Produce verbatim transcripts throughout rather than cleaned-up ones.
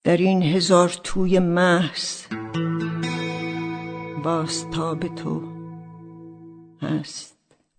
در این هزار توی محض بازتاب تو هست.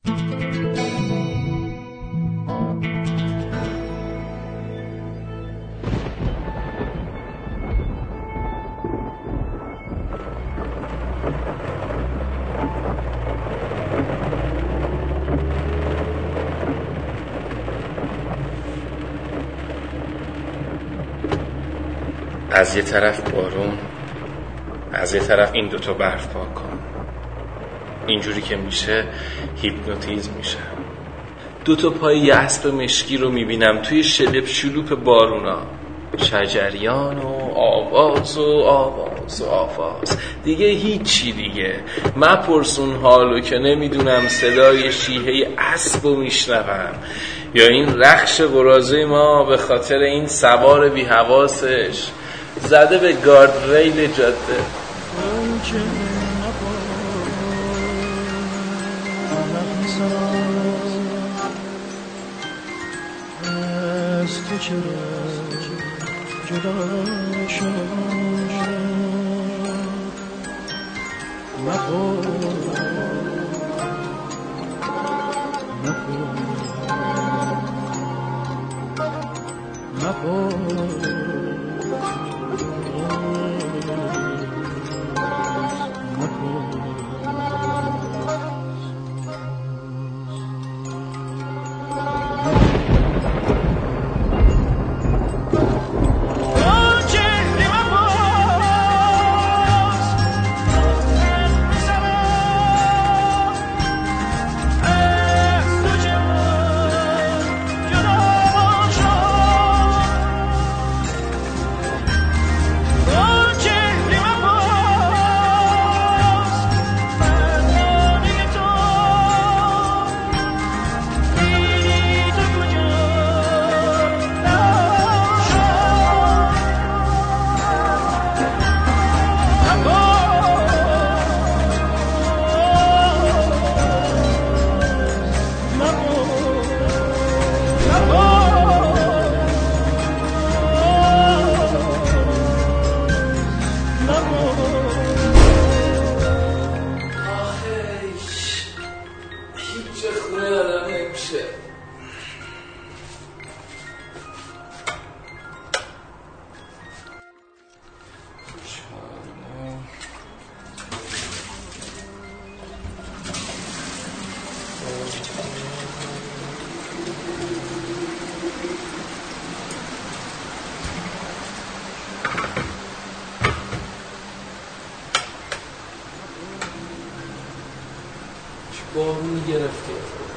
از یه طرف بارون، از یه طرف این دوتا برف پاکن. اینجوری که میشه هیپنوتیزم میشه. دوتا پای یه اسب مشکی رو میبینم توی شلپ شلوپ بارونا، شجریان و آواز و آواز و آواز. دیگه هیچی دیگه مپرسون حالو که نمیدونم صدای شیهه اسب رو میشنوم یا این رخش قرازه ما به خاطر این سوار بی حواسش زده به گارد ریل جاده. بارونی گرفته.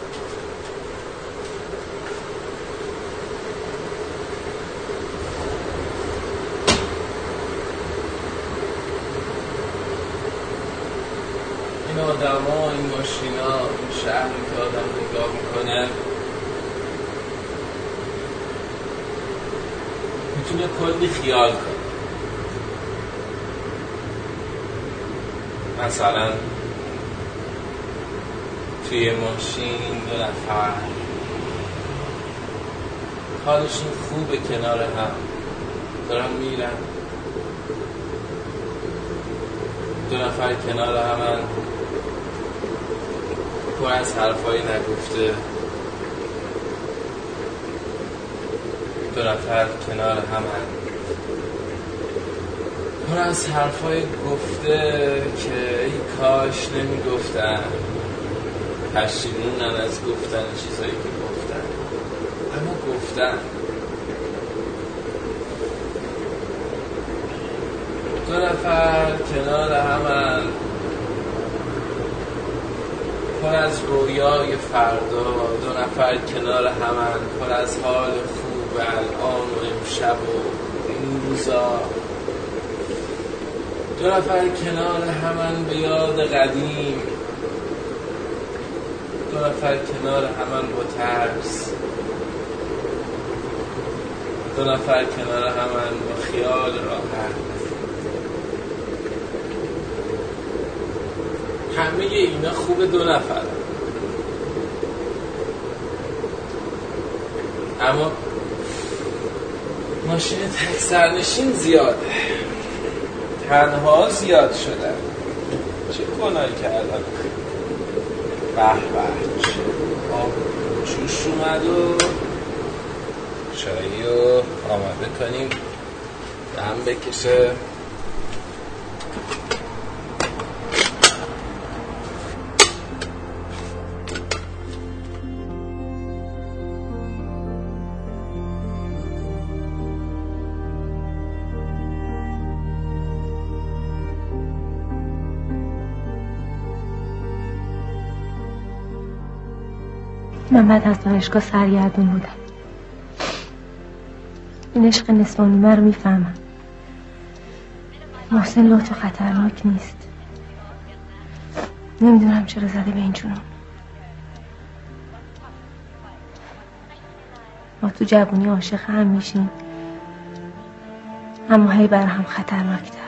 این آدم ها، این ماشینا، این شهری که آدم نگاه میکنه میتونه کلی خیال کنه. مثلا توی ماشین دو نفر حالشون خوبه کنار هم دارن میرن، دو نفر کنار همن پر از حرفایی نگفته، دو نفر کنار همن پر از حرفایی گفته که ای کاش نمیگفتن، پشیمونن از گفتن چیزایی که گفتن، اما گفتن. دو نفر کنار همن پر از رویای فردا، دو نفر کنار همن پر از حال خوب الان و امشب و این روزا، دو نفر کنار همن به یاد قدیم، دو نفر کنار همن با ترس، دو نفر کنار همن با خیال راحت. همه اینا خوب دو نفر، اما ماشین تک سرنشین زیاده، تنها زیاد شدن. چه گناهی کردن؟ به به آب جوش اومد و چایی رو آماده کنیم دم بکشه. من بعد از دانشگاه سرگردون بودم. این عشق نصف و نیمه رو میفهمم. محسن لطف خطرناک نیست. نمیدونم چرا زده به این جنون. ما تو جوونی عاشق هم میشیم، اما هی بر هم خطرناکتر.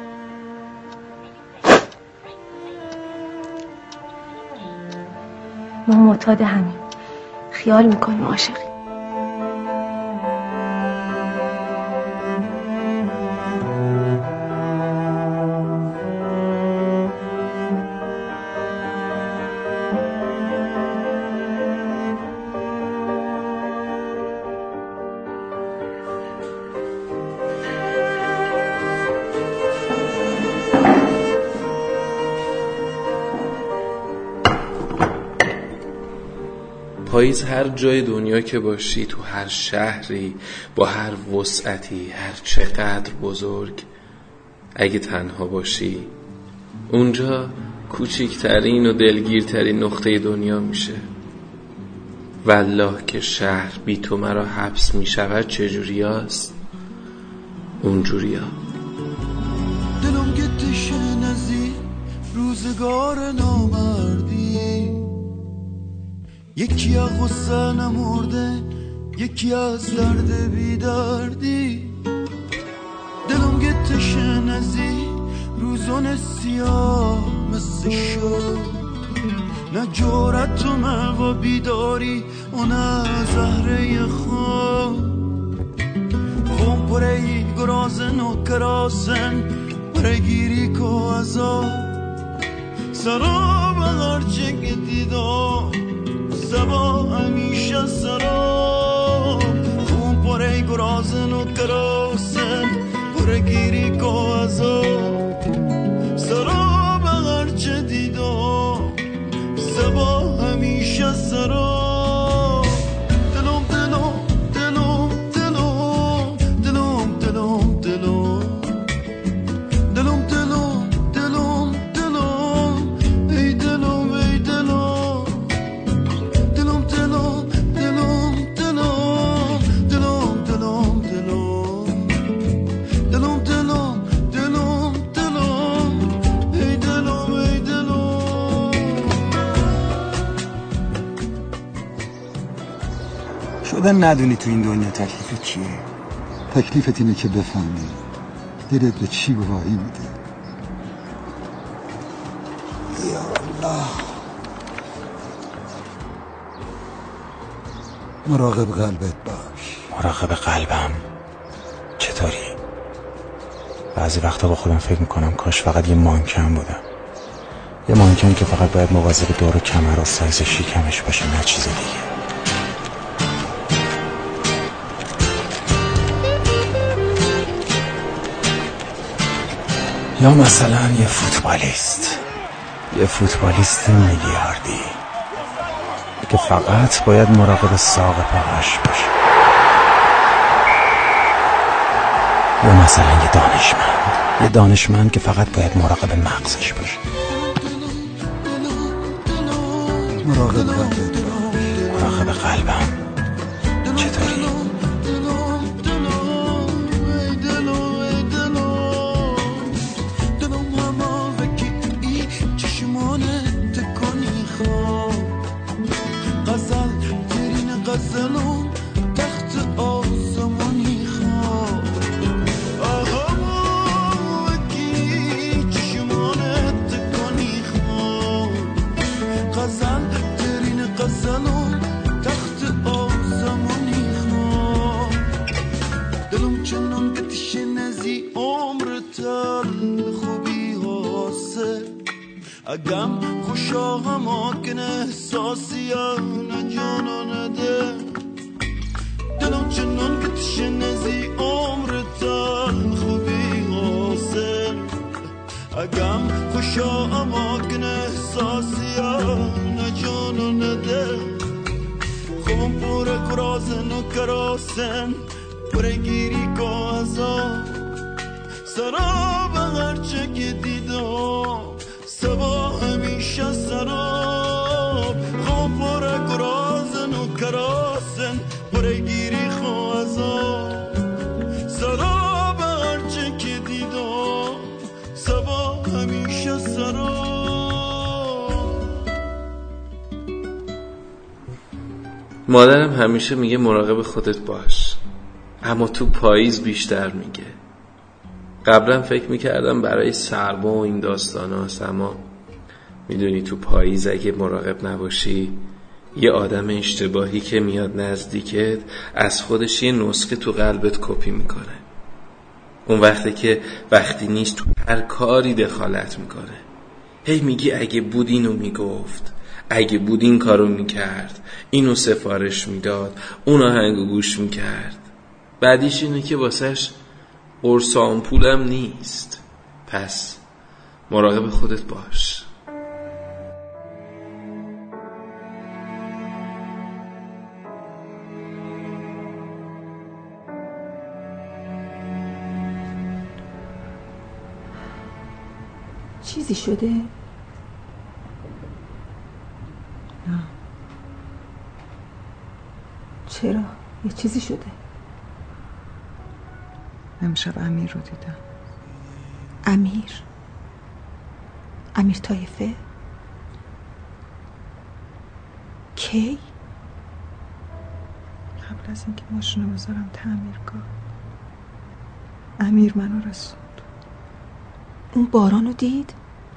ما معتاد همیم، خیال میکنیم عاشقیم. پاییز هر جای دنیا که باشی، تو هر شهری با هر وسعتی، هر چقدر بزرگ، اگه تنها باشی اونجا کوچکترین و دلگیرترین نقطه دنیا میشه. والله که شهر بی تو مرا حبس میشود چجوری هست؟ اونجوری ها. دلم گتش نزی روزگار نامردی، یکی از غصه نمرده، یکی از درد بیدردی. دلم گتش نزی روزون سیاه مثل شد، نه جورت و موا بیداری و نه زهره خواب. خون پره گرازن و کراسن پره گیری کو ازا سرا بغرچه که دیدم سبا همیشه سراب. خون پره گرازن و کراسن پره گیری کو ازا سرا بغرچه دیدم سبا همیشه سراب. دلم دلم دلم دلم دلم دلم دلم دلم دلم دلم دلم ای دلم ای دلم دلم دلم دلم دلم دلم دلم دلم دلم دلم دلم دلم ای دلم ای دلم. شدن ندونی تو این دنیا تکلیف چیه. تکلیفت اینه که بفهمی دلت به چی گواهی میده. یا الله. مراقب قلبت باش. مراقب قلبم؟ چطوری؟ بعضی وقتا با خودم فکر میکنم کاش فقط یه مانکن بودم، یه مانکن که فقط باید مواظب دور و کمر و سایز شکمش باشه، نه چیز دیگه. یا مثلا یه فوتبالیست، یه فوتبالیست میلیاردی که فقط باید مراقب ساق پاهاش باشه. یا مثلا یه دانشمند، یه دانشمند که فقط باید مراقب مغزش باشه. مراقب قلبت باش. مراقب قلبم. چطوری؟ غزلم تخت آسمانی خواب آها وکی چشمانت تکانی خواب. غزل ترین غزلم تخت آسمانی خواب. اگم خوشا هما کنه احساسی نه جانا نده دلم چنان که تشنزی عمر تل خوبی غاسل اگم خوشا هما کنه احساسی نه جانا نده خوبم پوره کرازن و کراسن پوره گیری که ازا سراب هرچه که دیدم سبا همیشه سراب خوب پره کرازن و کراسن پره گیری خوازا سراب هرچه که دیدم سبا همیشه سراب. مادرم همیشه میگه مراقب خودت باش، اما تو پاییز بیشتر میگه. قبلا فکر میکردم برای سرما و این داستان هاست، اما میدونی تو پاییز اگه مراقب نباشی یه آدم اشتباهی که میاد نزدیکت از خودش یه نسخه تو قلبت کپی میکنه. اون وقتی که وقتی نیست تو هر کاری دخالت میکنه. هی میگی اگه بود اینو میگفت، اگه بود این کارو میکرد، اینو سفارش میداد، اون آهنگو گوش میکرد. بعدیش اینه که واسهش قرص آمپولم نیست. پس مراقب خودت باش. چیزی شده؟ نه. چرا؟ یه چیزی شده؟ امشب امیر رو دیدم. امیر؟ امیر طایفه؟ کی؟ قبل از اینکه ماشین رو بذارم تعمیرگاه امیر منو رسوند. اون باران رو دید؟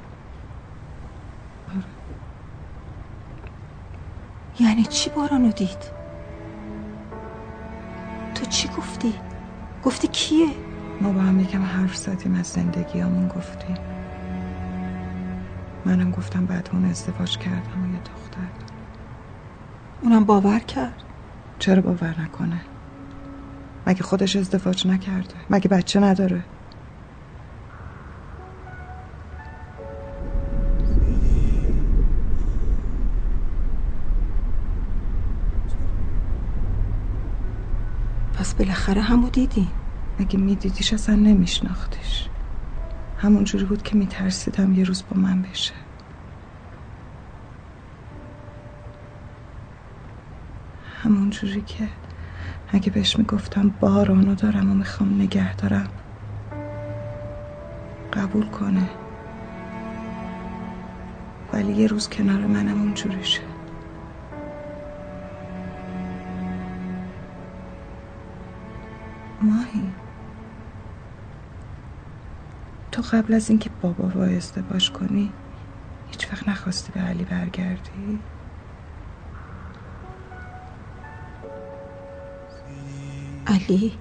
آره. یعنی چی باران رو دید؟ تو چی گفتی؟ گفتی کیه؟ ما با هم یکم حرف زدیم، از زندگیامون گفتیم. منم گفتم بعد اون ازدواج کردم و یه دختر دارم. اونم باور کرد؟ چرا باور نکنه؟ مگه خودش ازدواج نکرده؟ مگه بچه نداره؟ پس بالاخره همو دیدی؟ اگه میدیدیش اصلا نمیشناختیش. همون جوری بود که میترسیدم یه روز با من بشه. همون جوری که اگه بهش میگفتم بارانو دارم و میخوام نگه دارم قبول کنه، ولی یه روز کنار منم اونجوری شه. ماهی تو قبل از اینکه بابا با ازدواج کنی هیچ وقت نخواستی به علی برگردی؟ علی؟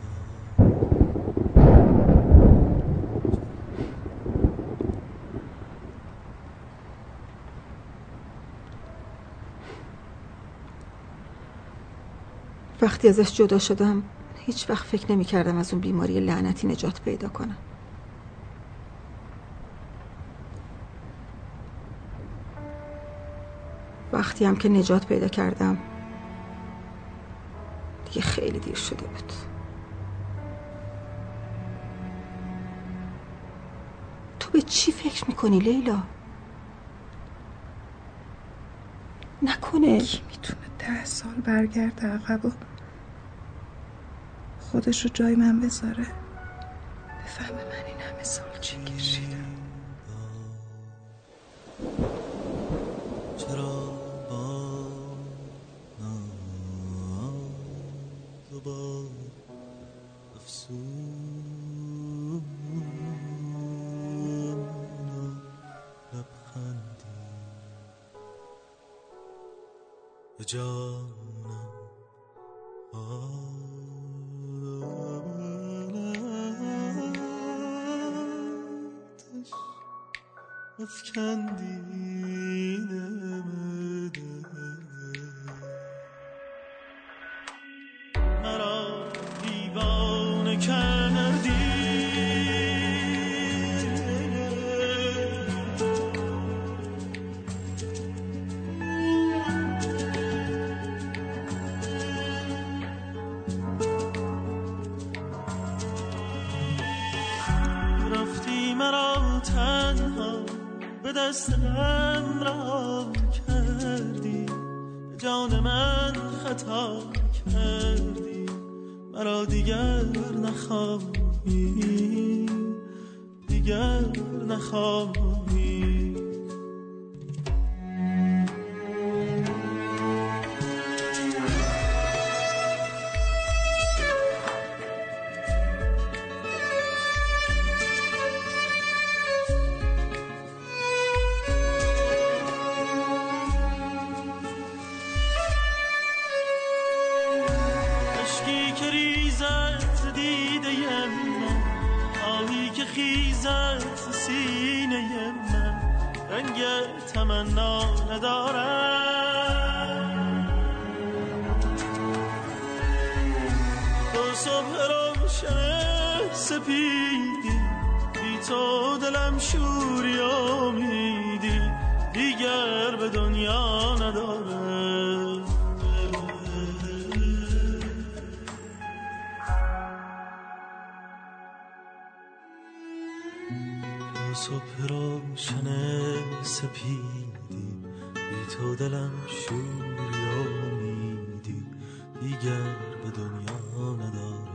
وقتی ازش جدا شدم هیچ وقت فکر نمی کردم از اون بیماری لعنتی نجات پیدا کنم. وقتی هم که نجات پیدا کردم دیگه خیلی دیر شده بود. تو به چی فکر میکنی لیلا؟ نکنه کی میتونه ده سال برگرده عقب و خودش رو جای من بذاره، بفهمه من این همه سال چی کشیدم. چرا با ناز و با افسون و لبخندی به جانم افکندی نمده مرا دیوانه کردی رفتی مرا تنها به دست من رها کردی به جان من خطا کردی مرا دیگر نخواهی دیگر نخواهی خیزت سینه من رنگ تمنا ندارم تو صبح روشن سپیدی بی تو دلم شوری امیدی دیگر به دنیا ندارم صبح روشن سپیدی بی تو دلم شوری امیدی دیگر به دنیا ندارم